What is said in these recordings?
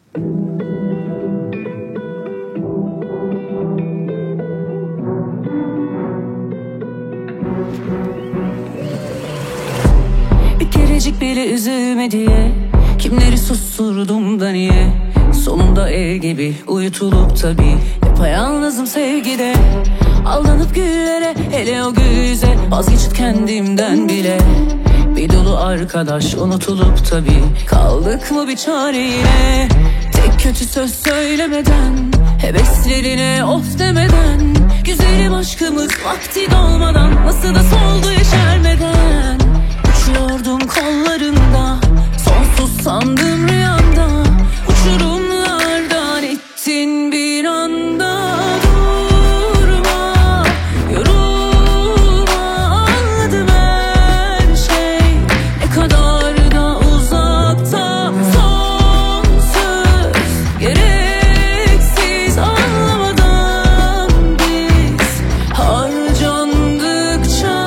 Bir kerecik bile üzülme diye kimleri susturdum da niye? Sonunda ev gibi uyutulup tabii yapayalnızım sevgide. Aldanıp güllere, hele o gül yüze, vazgeçip kendimden bile. Bir dolu arkadaş unutulup tabii kaldık mı bir çare yine? Tek kötü söz söylemeden, heveslerine of demeden, güzelim aşkımız vakti dolmadan nasıl da soldu yeşermeden. Uçuyordum kollarında, sonsuz sandım rüyamda, uçurumlardan ittin bir anda. Durma, yorulma, anladım her şey ne kadar da uzakta. Sonsuz, gereksiz, anlamadan biz harcandıkça.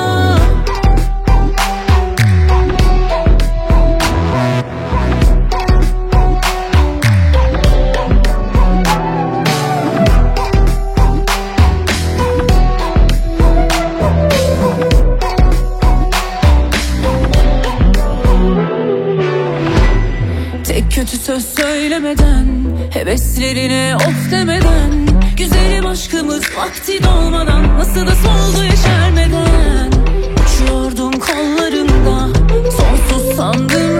Tek kötü söz söylemeden, heveslerine of demeden, güzelim aşkımız vakti dolmadan nasıl da soldu yeşermeden. Uçuyordum kollarında, sonsuz sandım